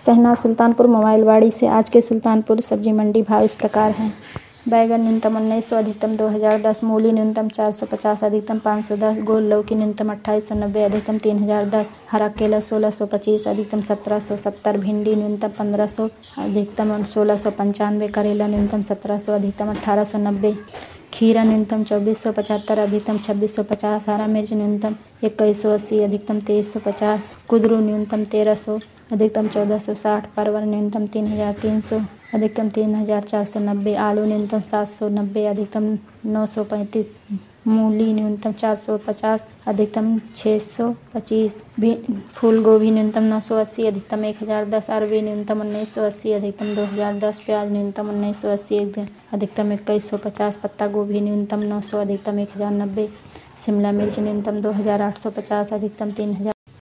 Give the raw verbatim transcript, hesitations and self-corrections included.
शहनाज सुल्तानपुर मोबाइलवाड़ी से। आज के सुल्तानपुर सब्जी मंडी भाव इस प्रकार हैं। बैगन न्यूनतम उन्नीस सौ, अधिकतम दो हज़ार दस। मूली न्यूनतम चार सौ पचास, अधिकतम पाँच सौ दस। गोल लौकी न्यूनतम अट्ठाईस सौ नब्बे, अधिकतम तीन हज़ार दस। हरा केला सोलह सौ पच्चीस, अधिकतम सत्रह सौ सत्तर। भिंडी न्यूनतम पंद्रह सौ, अधिकतम सोलह सौ पंचानवे। करेला न्यूनतम सत्रह सौ, अधिकतम अठारह सौ नब्बे। खीरा न्यूनतम चौबीस सौ पचहत्तर, अधिकतम छब्बीस सौ पचास। हरा मिर्च न्यूनतम इक्कीस सौ अस्सी, अधिकतम तेईस सौ पचास। कुदरू न्यूनतम तेरह सौ, अधिकतम चौदह सौ साठ। परवल न्यूनतम तीन हज़ार तीन सौ, अधिकतम तीन हज़ार चार सौ नब्बे। आलू न्यूनतम सात सौ नब्बे, अधिकतम नौ सौ पैंतीस। मूली न्यूनतम चार सौ पचास, अधिकतम छः सौ पच्चीस। फूल गोभी न्यूनतम नौ सौ अस्सी, अधिकतम एक हज़ार दस। अरबी न्यूनतम उन्नीस सौ अस्सी, अधिकतम दो हज़ार दस। प्याज न्यूनतम उन्नीस सौ अस्सी, अधिकतम इक्कीस सौ पचास। पत्ता गोभी न्यूनतम नौ सौ, अधिकतम एक हज़ार नब्बे। शिमला मिर्च न्यूनतम दो हज़ार आठ सौ पचास, अधिकतम तीन हज़ार